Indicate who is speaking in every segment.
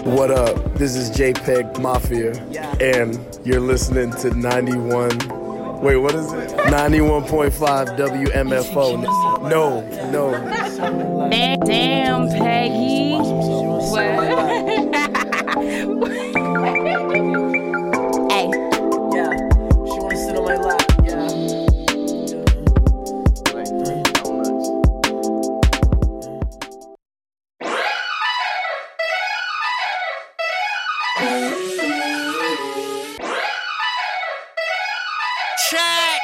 Speaker 1: What up? This is JPEG Mafia, and you're listening to 91. Wait, what is it? 91.5 WMFO. No.
Speaker 2: Damn, Peggy. What? Hey.
Speaker 3: Yeah, she wanna sit on my lap. Yeah.
Speaker 4: Check.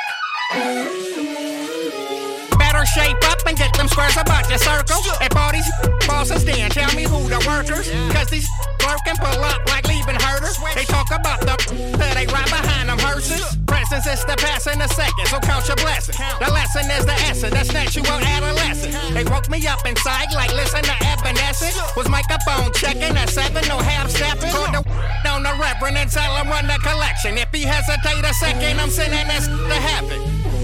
Speaker 4: Better shape up and get them squares about your circle. At all these bosses, then tell me who the workers. Cause these working pull up like leaving herders. They talk about the they right behind them hearses. Presence is the past in a second, so count your blessings. The lesson is the essence, that's natural adolescence. They woke me up inside like listen to Evanescence. Was microphone checking at 7, no half stepping. Called the on the reverend and tell him run the collection. If he hesitate a second, I'm sending this to heaven.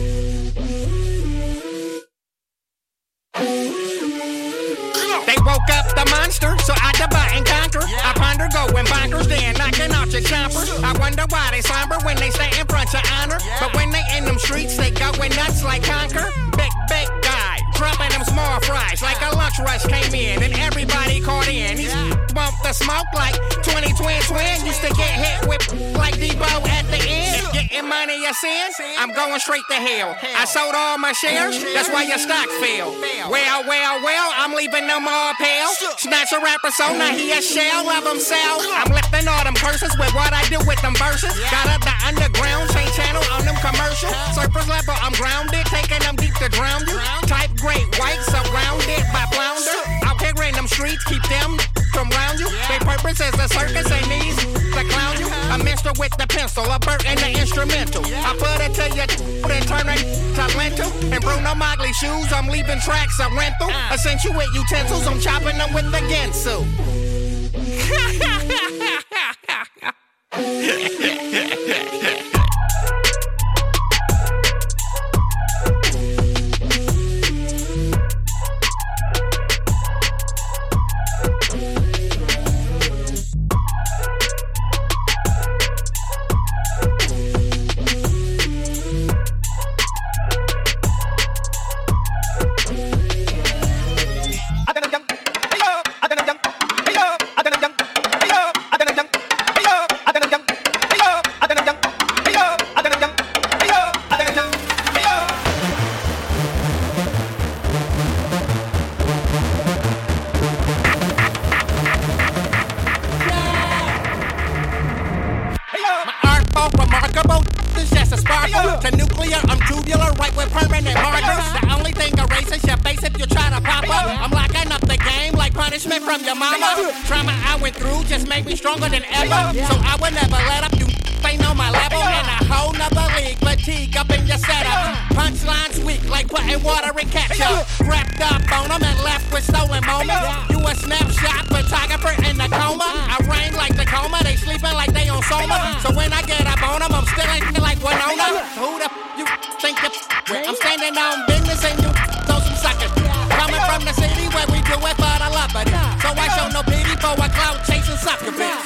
Speaker 4: They woke up the monster, so I divide and conquer. I ponder going bonkers, then knocking out your chompers. I wonder why they slumber when they stay in front of honor. But when they in them streets, they going nuts like conquer. Big guy, dropping them small fries like a lunch rush came in and everybody caught in. These bump the smoke like 20 twin. Used to get hit with like Debo at the end. If getting money a sin, I'm going straight to hell. I sold all my shares, that's why your stock fell. Well, I'm leaving them all pale. Snatch a rapper so now he a shell of himself. I'm lifting all them curses with what I do with them verses. Got up the underground, change channel on them commercials. Surface level, I'm grounded, taking them deep to drown you. Type great white, surrounded by flounder. Out here in them streets, keep them from round you. Their purpose is a circus, they need to clown you. A minstrel with the pencil, a bird in the instrumental. I put it to you, then turn it to lentil. And Bruno Mogley shoes, I'm leaving tracks a rental. Accentuate utensils, I'm chopping them with the Gensu. Stronger than ever, so I would never let up. You ain't on my level in a whole nother league. Fatigue up in your setup. Punchlines weak like putting water in ketchup. Wrapped up on them and left with stolen moments. You a snapshot photographer in the coma. I rain like Tacoma, they sleeping like they on Soma. So when I get up on them, I'm still ain't like Winona. Who the you think you with? I'm standing on business and you throw some suckers. Coming from the city where we do it for the love of it. So I show no pity for a clout chasing sucker bitch.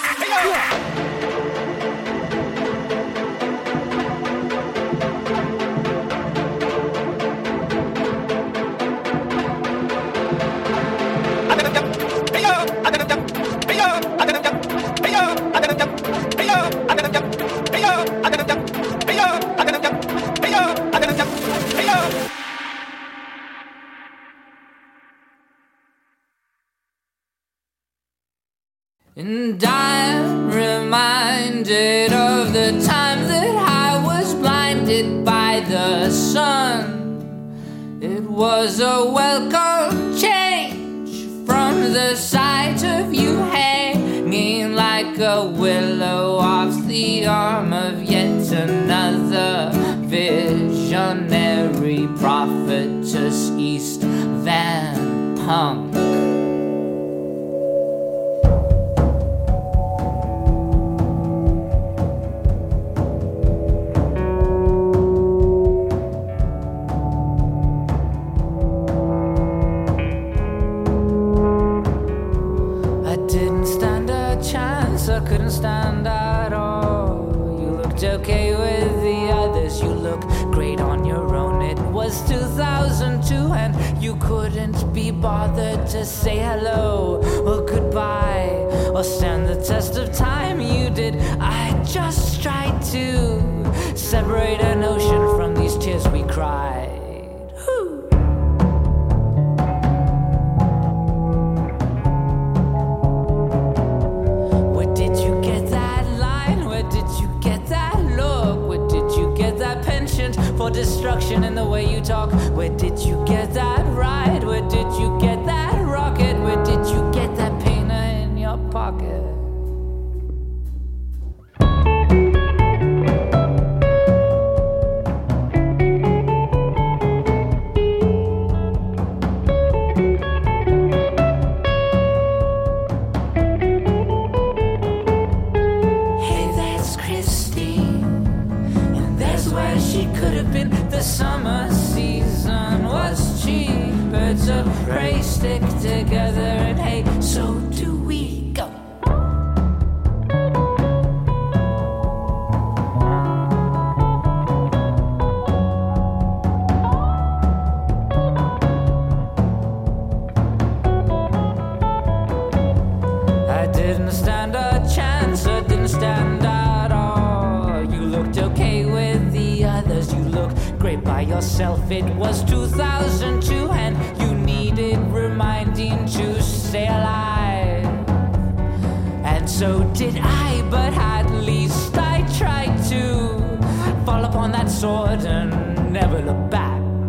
Speaker 5: And I'm reminded of the time that I was blinded by the sun. It was a welcome change from the sight of you hanging like a willow off the arm of yet another visionary prophetess, East Van Punk. chance I couldn't stand at all. You looked okay with the others, you look great on your own. It was 2002 and you couldn't be bothered to say hello or goodbye or stand the test of time. You did. I just tried to separate an ocean from these tears we cried. Where did you get that line? Where did you get that look? Where did you get that penchant for destruction in the way you talk? Where did you get that ride? Where did you get that rocket? Where did you get that painter in your pocket? Summer season was cheap. Birds of prey stick together, and hey, so do we. Go. I didn't stand a chance, I didn't stand at all. You looked okay with the others, you looked great by yourself. It was 2002 and you needed reminding to stay alive. And so did I, but at least I tried to fall upon that sword and never look back.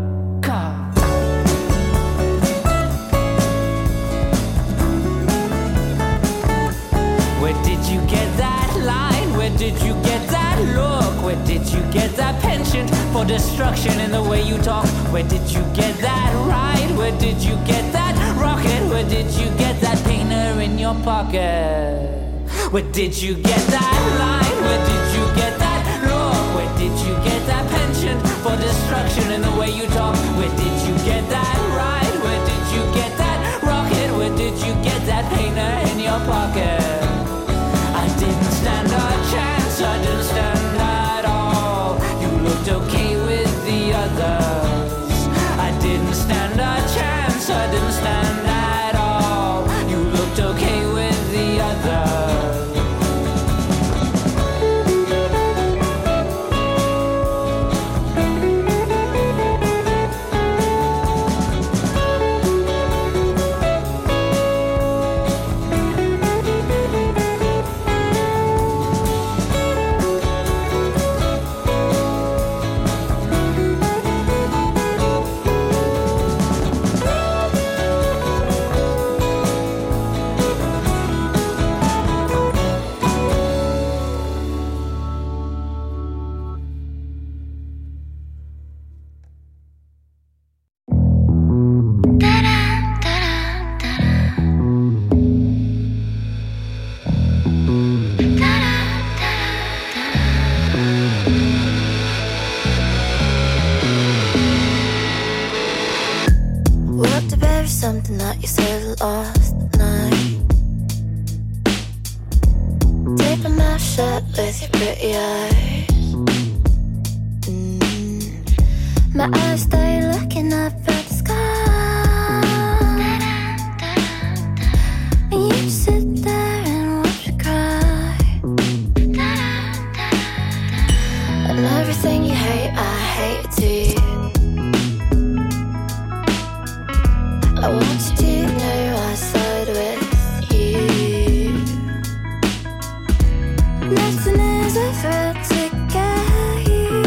Speaker 5: Where did you get that line? Where did you get that look? Where did you get that penchant for destruction in the way you talk? Where did you get that ride? Where did you get that rocket? Where did you get that painter in your pocket? Where did you get that line? Where did you get that look? Where did you get that penchant for destruction in the way you talk? Where did you get that ride? Where did you get that rocket? Where did you get that painter in your pocket? I didn't stand a chance, I didn't stand at all. You looked okay with the others. I didn't stand a chance, I didn't stand at all. You looked okay with the others.
Speaker 6: Something that you said last night. Tape a mouth shut with your pretty eyes. My eyes stay looking up at the sky, and you sit there and watch me cry. And everything you hate, I hate it too. I want you to know I side with you. Nothing is ever to get you.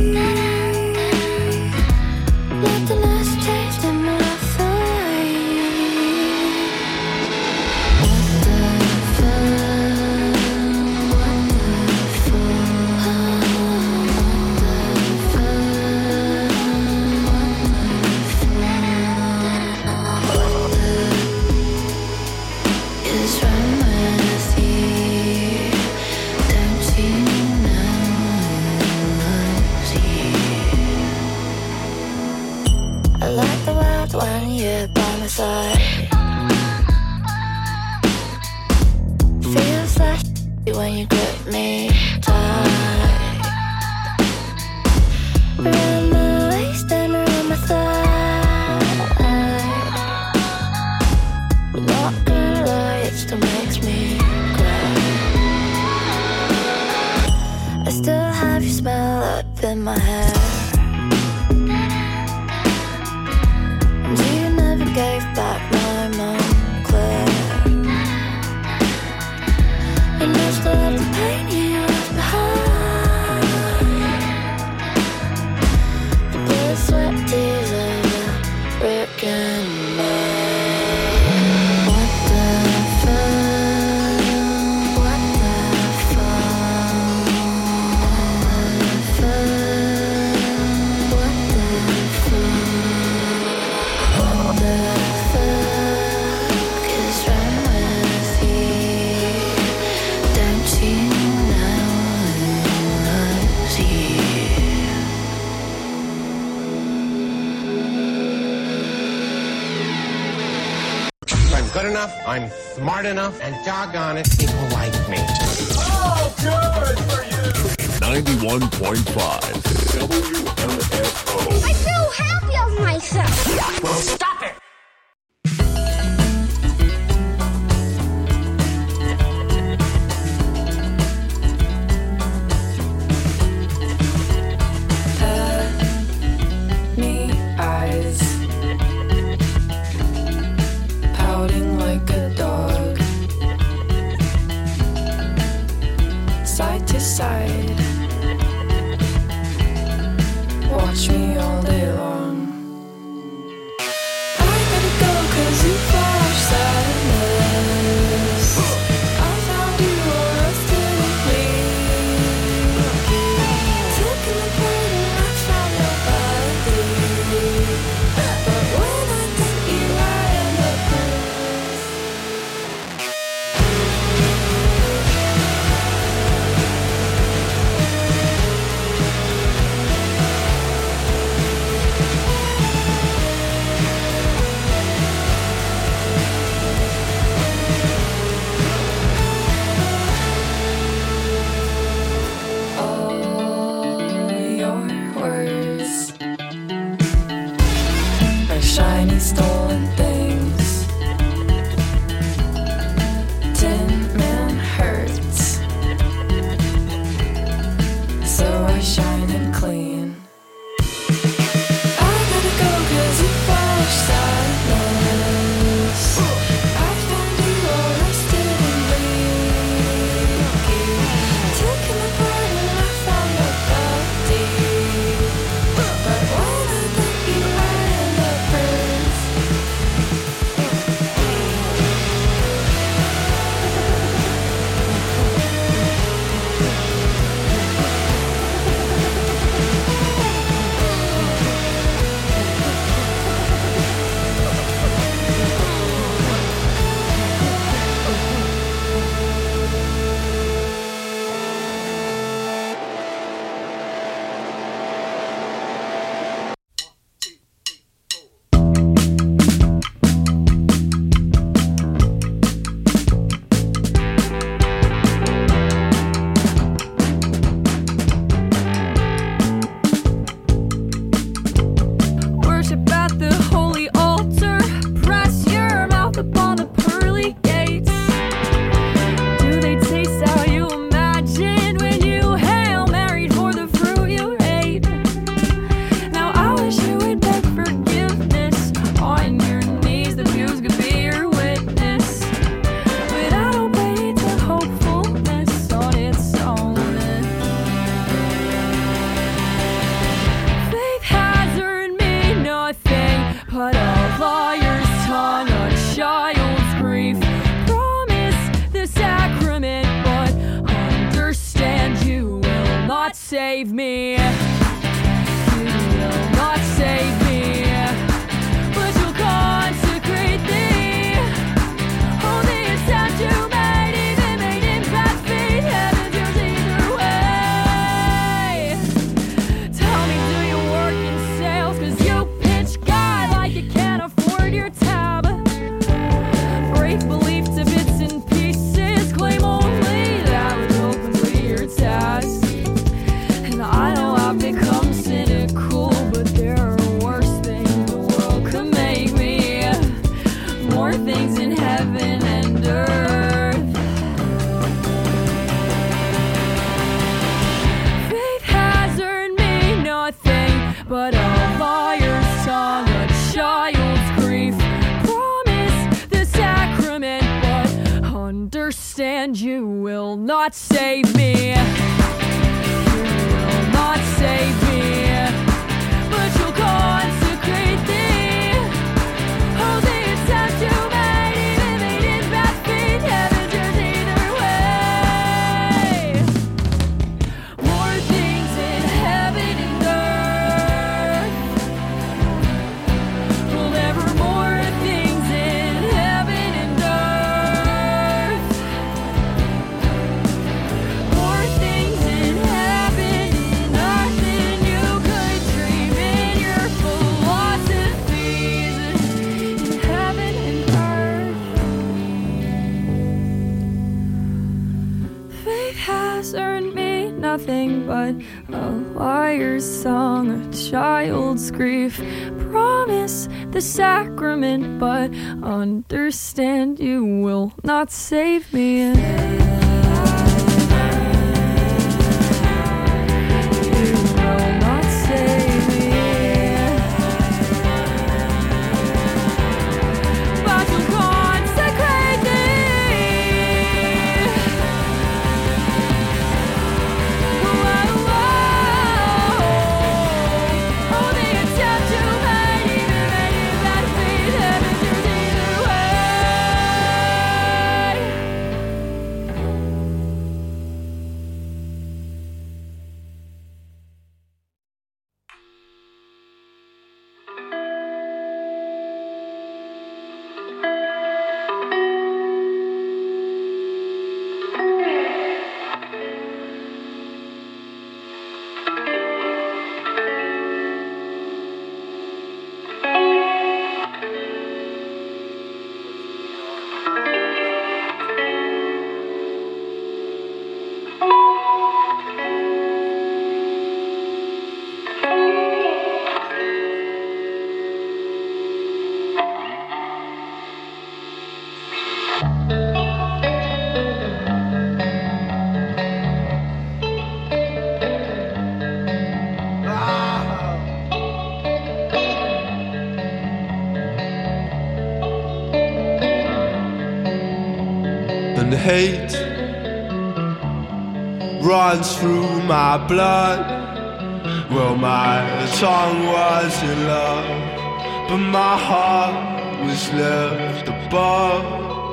Speaker 6: Nothing has changed in my life for you. Is wrong with you? Don't you know I love you? I like the world when you're by my side. Feels like me die. Around my waist and around my thigh. Not gonna lie, it still makes me cry. I still have your smell up in my hair. And you never gave back my Montclair. And I still have the pain you left behind. The blood, sweat, tears of a brick and mud. What the fuck? What the fuck? What the fuck? What the fuck is wrong with you? Don't you know who loves you?
Speaker 4: I'm good enough, I'm smart enough, and doggone it, people like me.
Speaker 7: 91.5 WMFO.
Speaker 8: I feel happy of myself.
Speaker 4: Well, stop it!
Speaker 9: Me eyes pouting like a dog, side to side. Watch me all day long. I gotta go 'cause you flash sadness. I found you arrested and bleeding. Taken apart and I found nobody. But when I think you right in the proof. All your words are shiny stolen things. Tin Man hurts, so I shine and clean. I gotta go 'cause you flash sadness. I found you arrested and bleeding. Taken apart and I found nobody. But when I think you right in the proof. Worship at the holy altar. Press your mouth upon the pearly gates. Do they taste how you imagined when you Hail Married for the fruit you ate? Now I wish you would beg forgiveness on your knees. The Jews could be your witness. But I don't pay to hopefulness on its own. Faith has earned me nothing but a liar's tongue, a child's grief. Promise the sacrament, but understand you will not save me. You will not save me, but you'll consecrate thee. Oh, the attempt you made, even made him pass feet. Heaven's yours either way. Tell me, do you work in sales? 'Cause you pitch God like you can't afford your tab. Break belief to bits and pieces. Claim only that which ultimately understand you will not save me. You will not save me, but you'll consecrate thee. Oh, the attempt you made, even made in bad faith, heaven's yours either way. More things in heaven and earth. Well, there were more things in heaven and earth. More things in heaven and earth than you could dream in your philosophies. In heaven and earth. Faith has earned me nothing but a liar's song, a child's grief. Promise the sacrament, but understand you will not save me. You will not save me, but you'll consecrate thee. Oh, the attempt you made, even made in bad faith, heaven's yours either way.
Speaker 10: And hate runs through my blood. Well, my tongue was in love, but my heart was left above.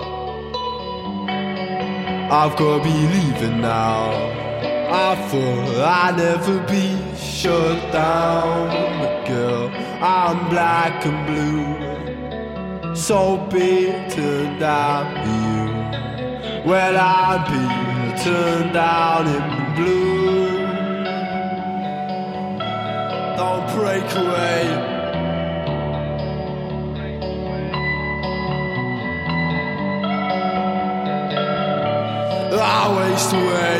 Speaker 10: I've got to be leaving now. I thought I'd never be shut down, but girl, I'm black and blue, so big turned down to you. Well, I'd be turned down in blue. Don't break away. I waste away.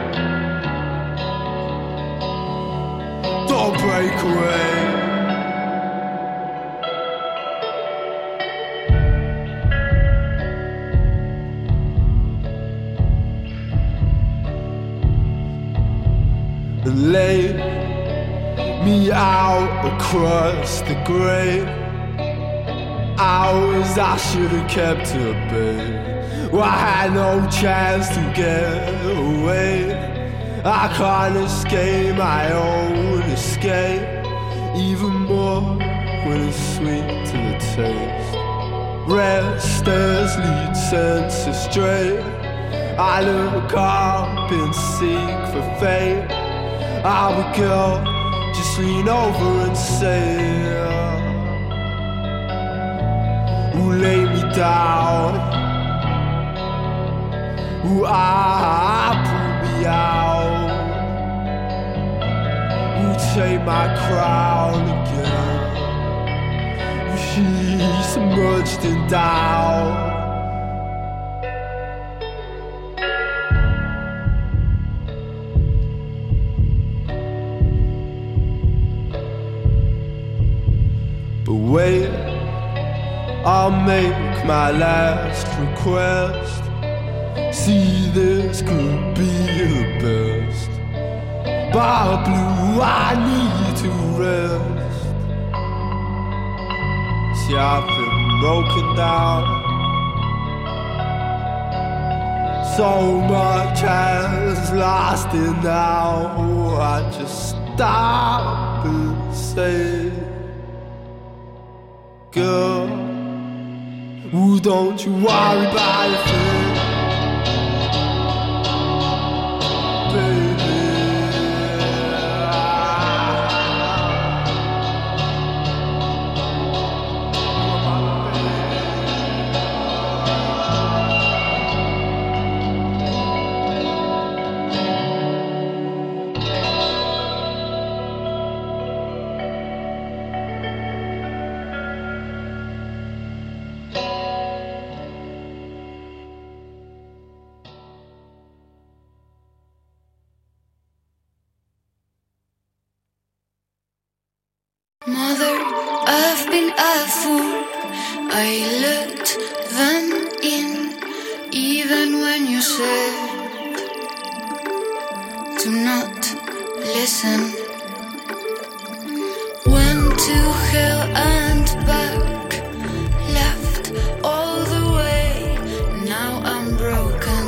Speaker 10: Don't break away. And lay me out across the grave. Hours I should have kept her, babe. Well, I had no chance to get away. I can't escape my own escape, even more when it's sweet to the taste. Restless lead senses straight. I look up and seek for fate. I would go, just lean over and say, ooh, lay me down. Ooh, pull me out. Ooh, take my crown again. Ooh, she's submerged in doubt. But wait, I'll make my last request. See, this could be the best. But blue, I need to rest. See, I've been broken down. So much has lasted now. I just stop and say, girl, ooh, don't you worry about a thing, baby.
Speaker 6: Mother, I've been a fool. I let them in, even when you said to not listen. Went to hell and back, left all the way. Now I'm broken.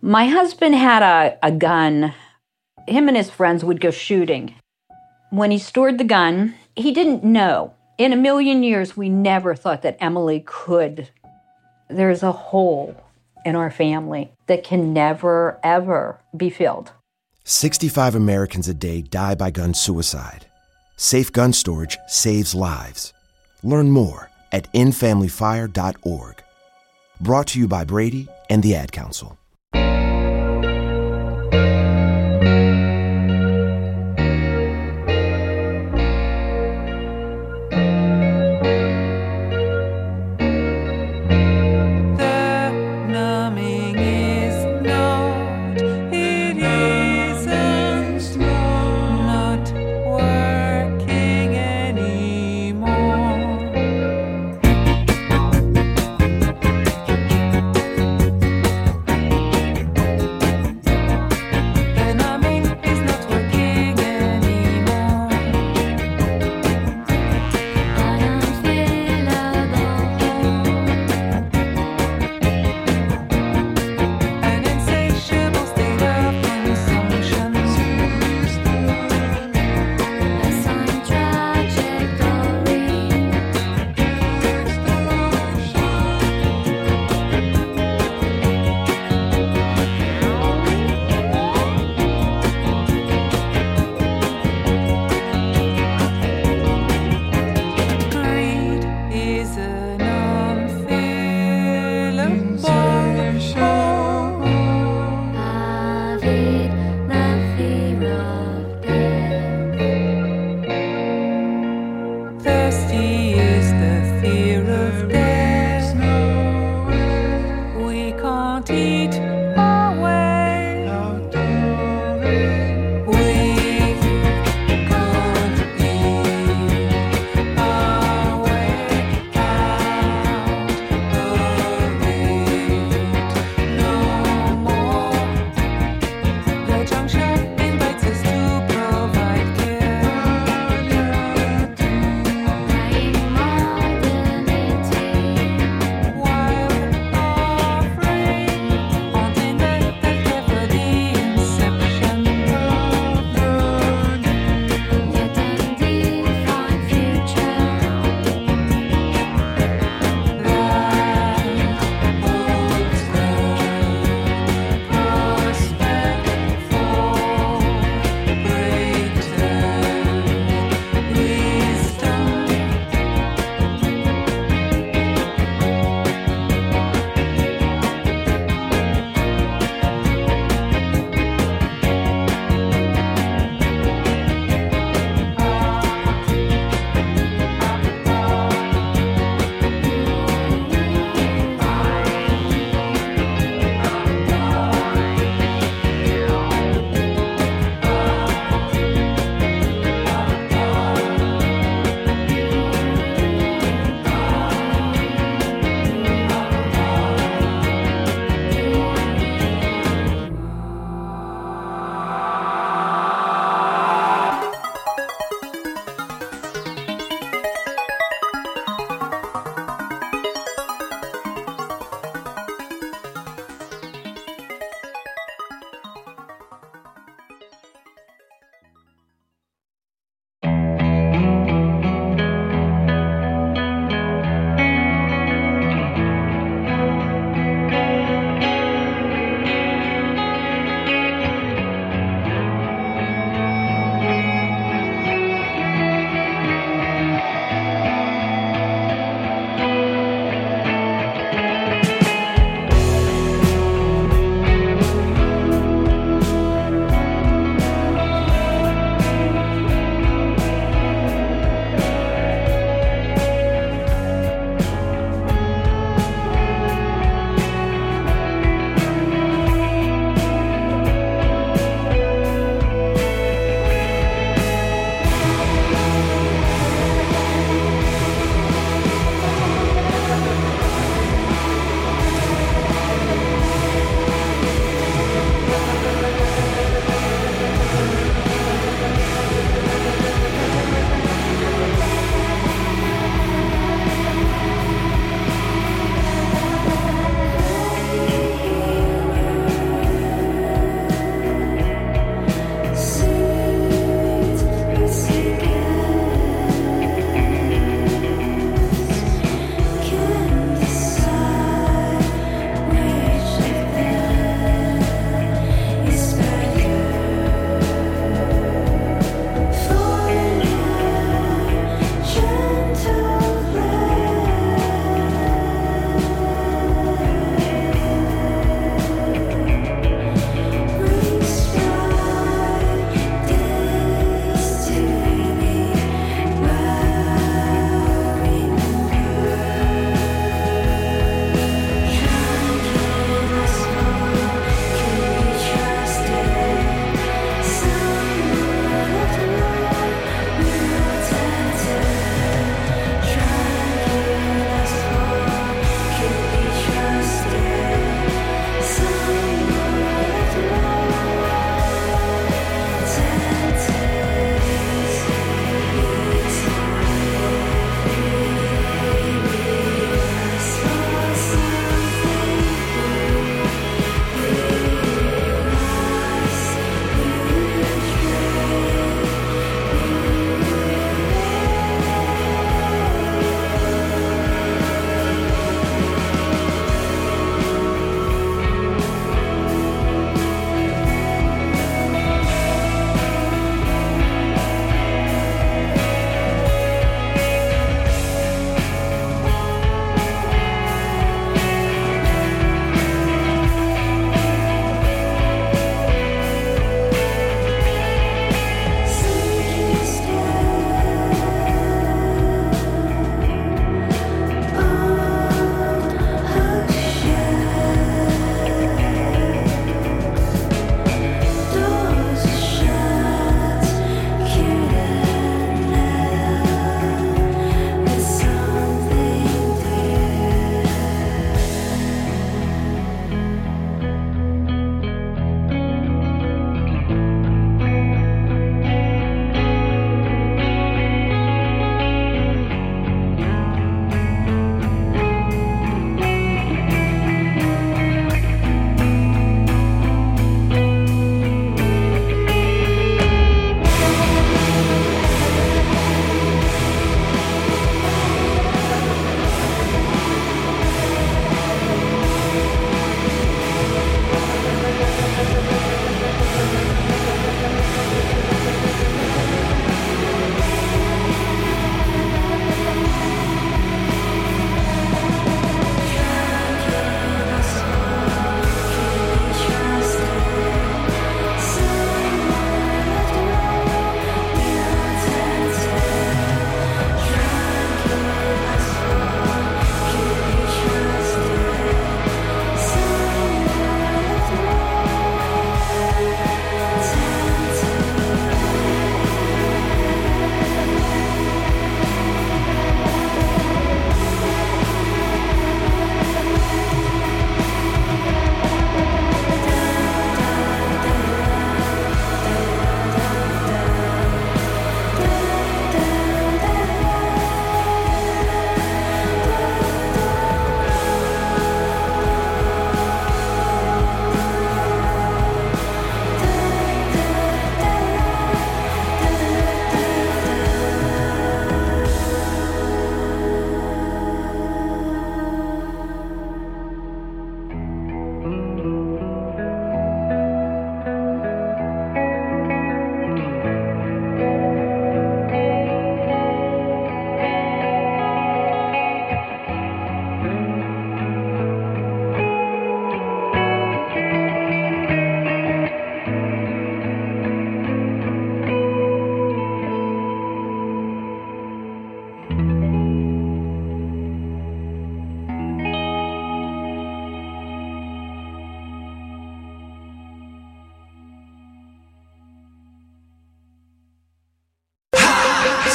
Speaker 11: My husband had a gun. Him and his friends would go shooting. When he stored the gun, he didn't know. In a million years, we never thought that Emily could. There's a hole in our family that can never, ever be filled.
Speaker 12: 65 Americans a day die by gun suicide. Safe gun storage saves lives. Learn more at endfamilyfire.org. Brought to you by Brady and the Ad Council.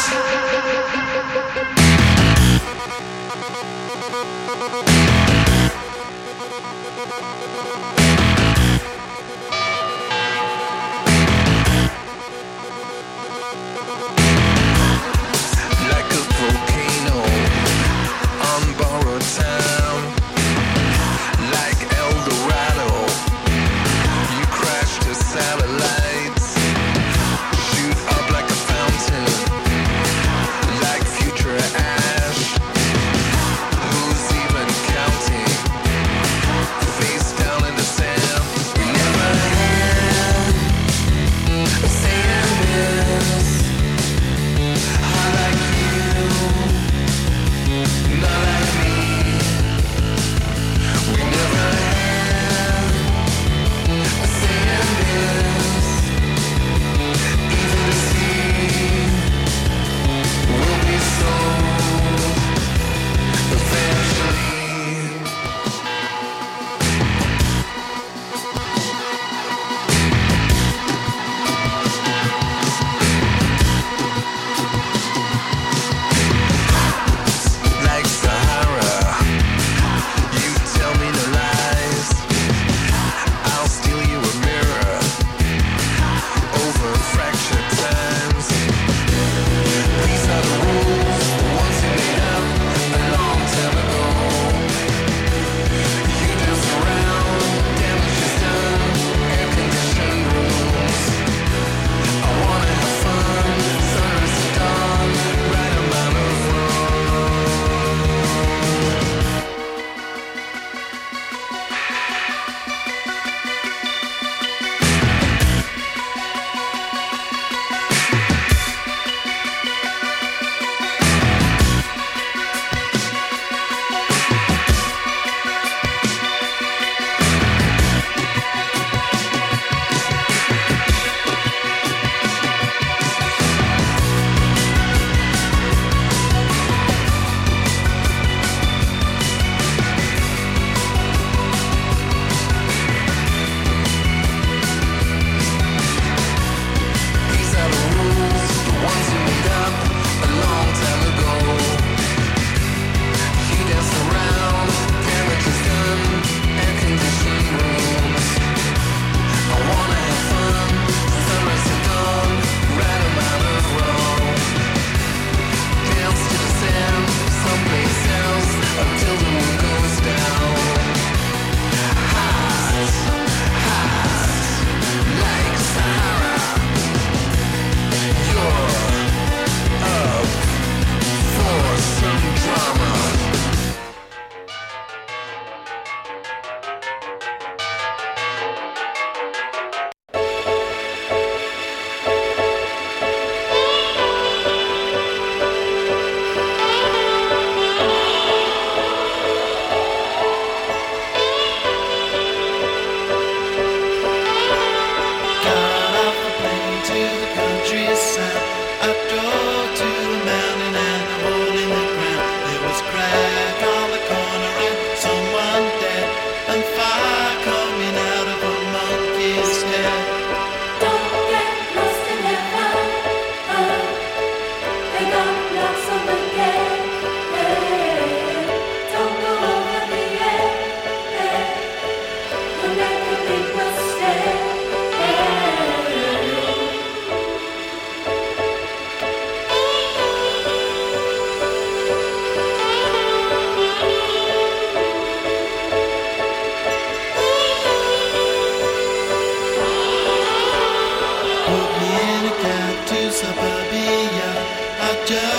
Speaker 13: suburbia. I just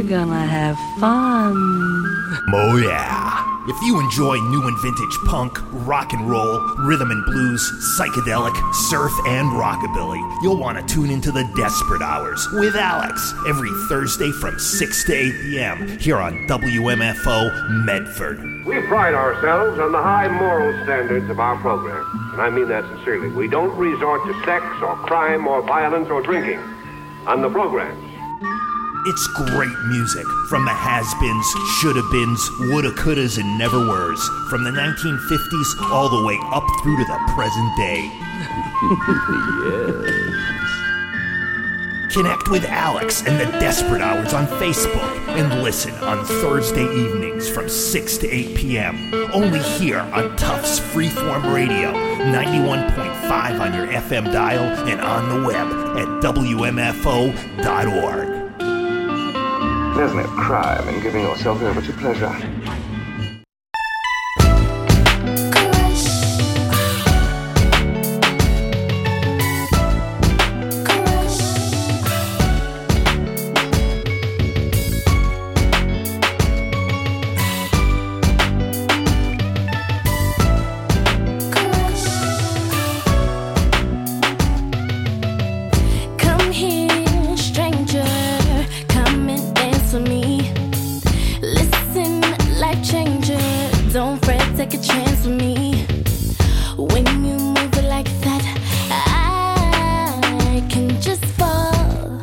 Speaker 13: gonna have fun.
Speaker 14: Oh yeah. If you enjoy new and vintage punk, rock and roll, rhythm and blues, psychedelic, surf, and rockabilly, you'll want to tune into the Desperate Hours with Alex every Thursday from 6 to 8 p.m. here on WMFO Medford.
Speaker 15: We pride ourselves on the high moral standards of our program, and I mean that sincerely. We don't resort to sex or crime or violence or drinking on the programs.
Speaker 14: It's great music from the has-beens, shoulda-beens, woulda-couldas, and never-weres, from the 1950s all the way up through to the present day. Yes. Connect with Alex and the Desperate Hours on Facebook and listen on Thursday evenings from 6 to 8 p.m. Only here on Tufts Freeform Radio, 91.5 on your FM dial and on the web at WMFO.org.
Speaker 16: There's no crime in giving yourself over to pleasure.
Speaker 6: Come here, stranger. Come and dance with me. Listen, life changer. Don't fret, take a chance with me. When you move it like that, I can just fall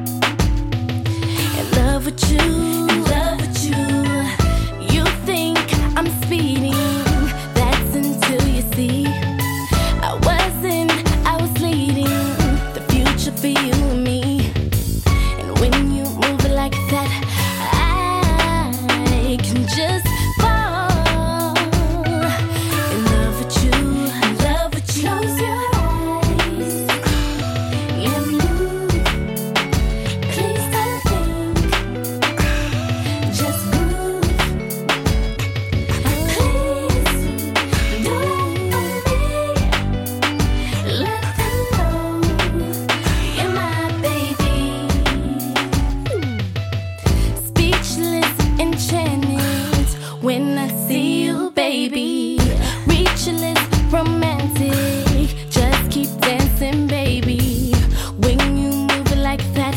Speaker 6: in love with you. In love with you. You think I'm speeding. That's until you see I wasn't. I was leading the future for you and me. And when you move it like that, I can just fall in love with you. In love with you. Close your eyes and move. Please don't think. Just move. Please do it for me. Let them know you're my baby. Speechless, enchanted when I see you, baby. Reachless, romantic. Just keep dancing, baby. When you move it like that,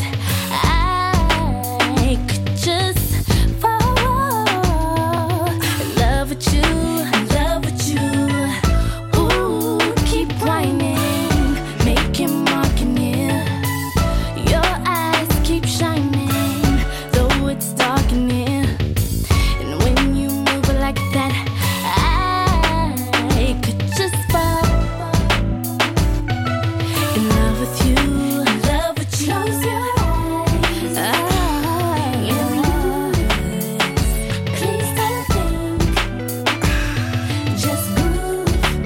Speaker 6: I could just fall in love with you. In love with you. Ooh, keep whining, making marking here. Your eyes keep shining, though it's dark in here. And when you move it like that, I could just fall in love with you. In love with you. Close your eyes. Please don't think. Just move.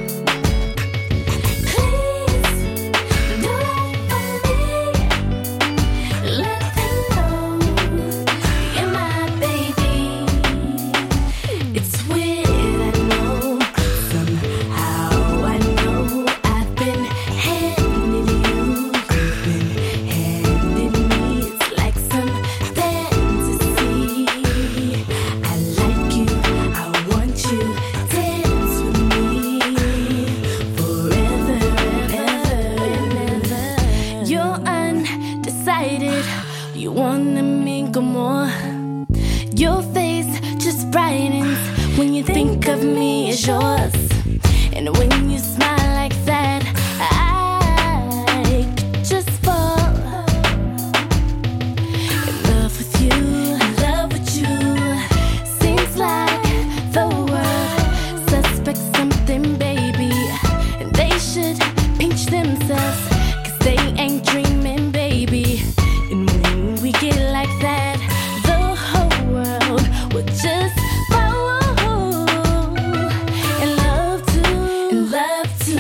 Speaker 6: Please do it for me. Let them know you're my baby. It's weird, I know. Somehow I know I've been handing you. You've been handing me. It's like some fantasy. I like you. I want you. Dance with me forever and ever. You're undecided. You wanna mingle more. Your face just brightens when you think of me as yours. And when you smile like that, I could just fall in love with you. In love with you. Seems like the world suspects something, baby. And they should pinch themselves, 'cause they ain't dreaming, baby. And when we get like that, the whole world will just fall in love too. In love too.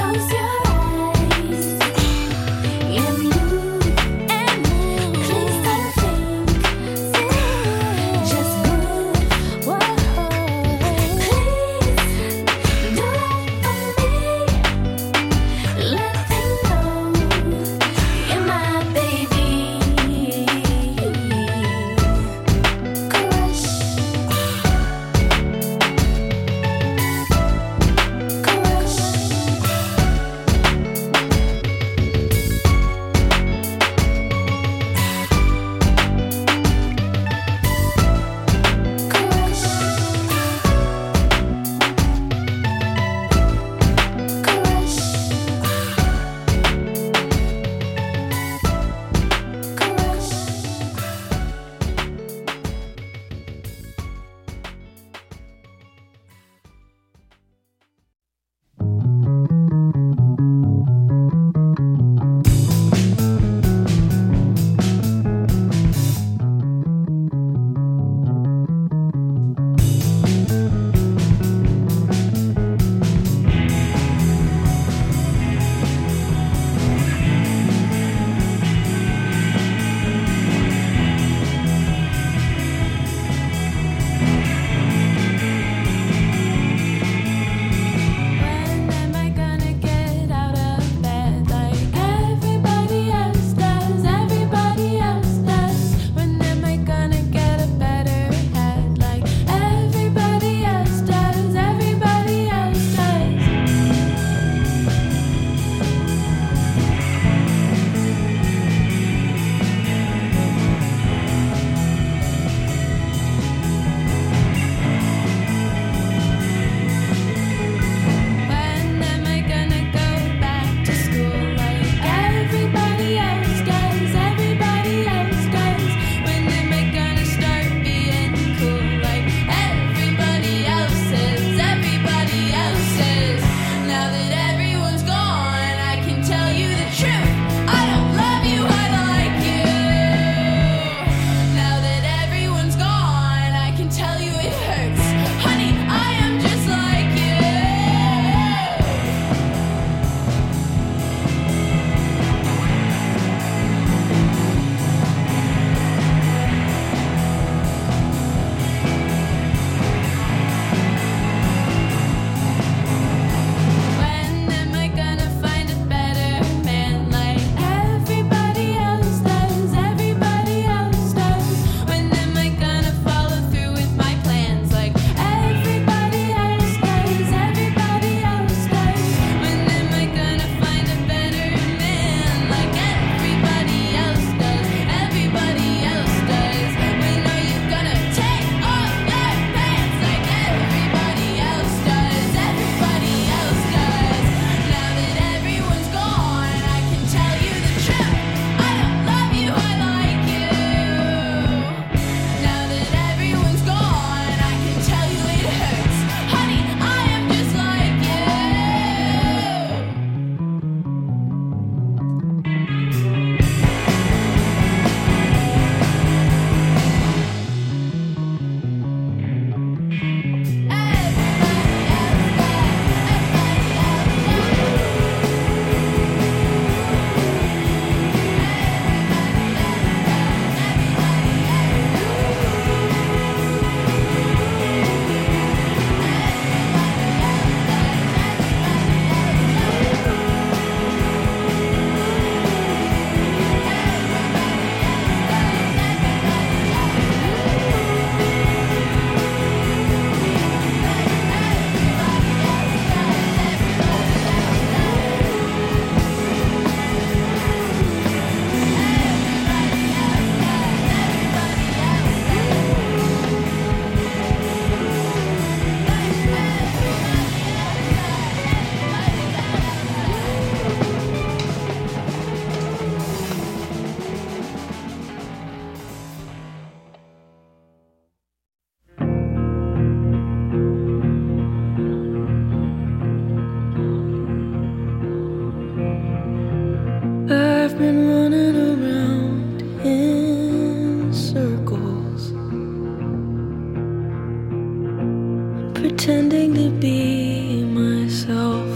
Speaker 17: pretending to be myself.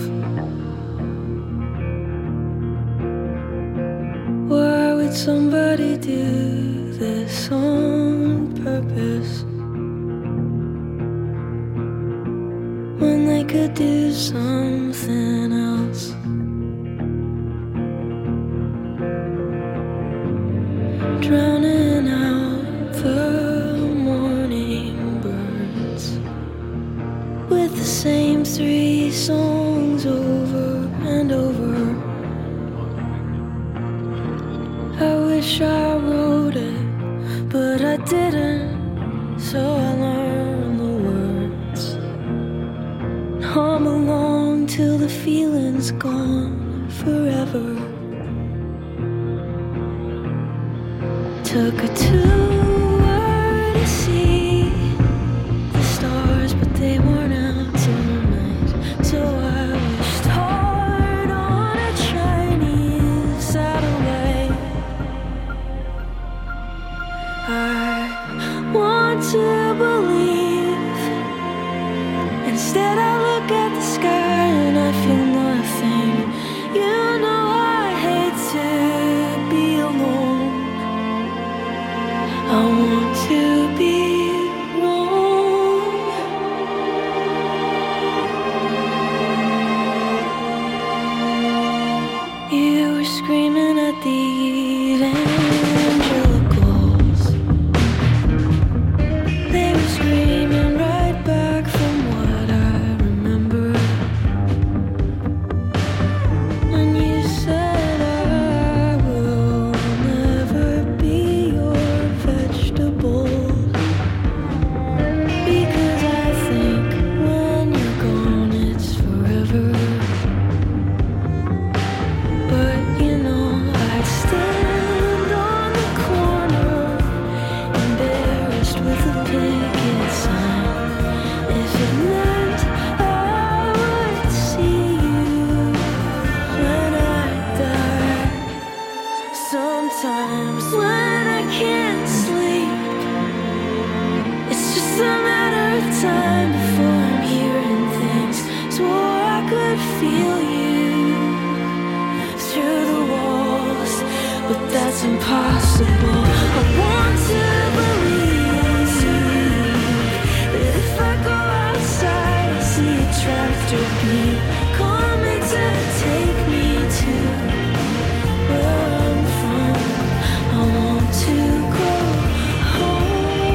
Speaker 17: Why would somebody do this on purpose when they could do something else? Drowning out the morning birds with the same 3 songs over and over. I wish I wrote it, but I didn't, so I learned the words. Hum along till the feeling's gone forever. Took a tour to see the stars, but they weren't out tonight. So I wished hard on a Chinese satellite. I want to believe. Instead I look at the sky and I feel nothing. You know I hate to be alone. I want to be wrong. You were screaming at the evangelicals. They were screaming right back from what I remember. When you said I will never be your vegetable, because I think when you're gone it's forever. But you know I'd stand on the corner, embarrassed with a picket sign, if it meant I would see you when I die. Sometimes when I can't sleep, it's just a matter of time before I'm hearing things. Swore I could feel you through the walls, but that's impossible. I want to believe that if I go outside, I see a tractor beam coming to take me to where I'm from. I want to go home.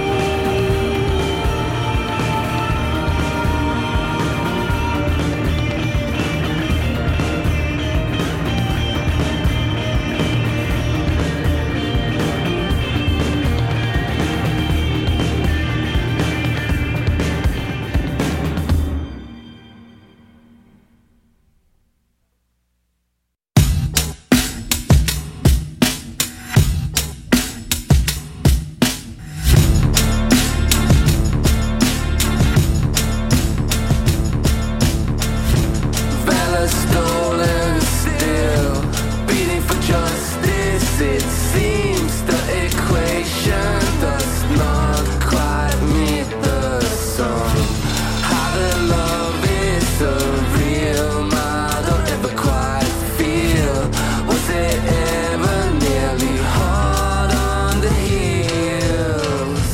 Speaker 10: Valor stolen still, beating for justice. It seems the equation does not quite meet the sum. How the love is a real model, ever quite feel. Was it ever nearly hard on the heels?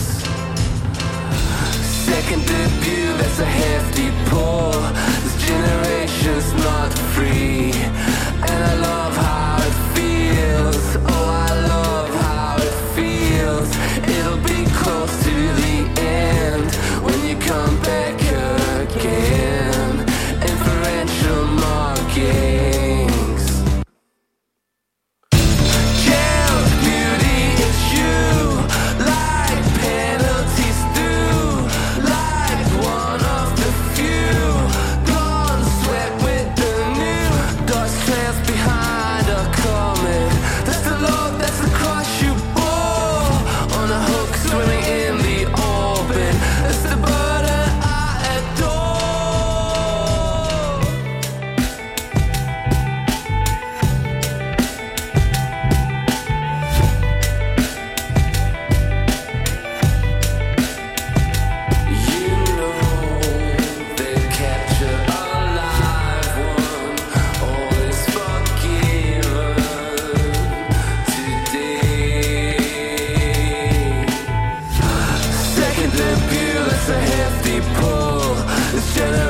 Speaker 10: Second debut, that's a hefty pull. This generation's not free, and I love how it feels. Oh, I love how it feels. It'll be close to the end when you come back again. Inferential markings. Jail's beauty, it's you. Like penalties do. Like one of the few. Gone, sweat with the new. Dust trails behind. together.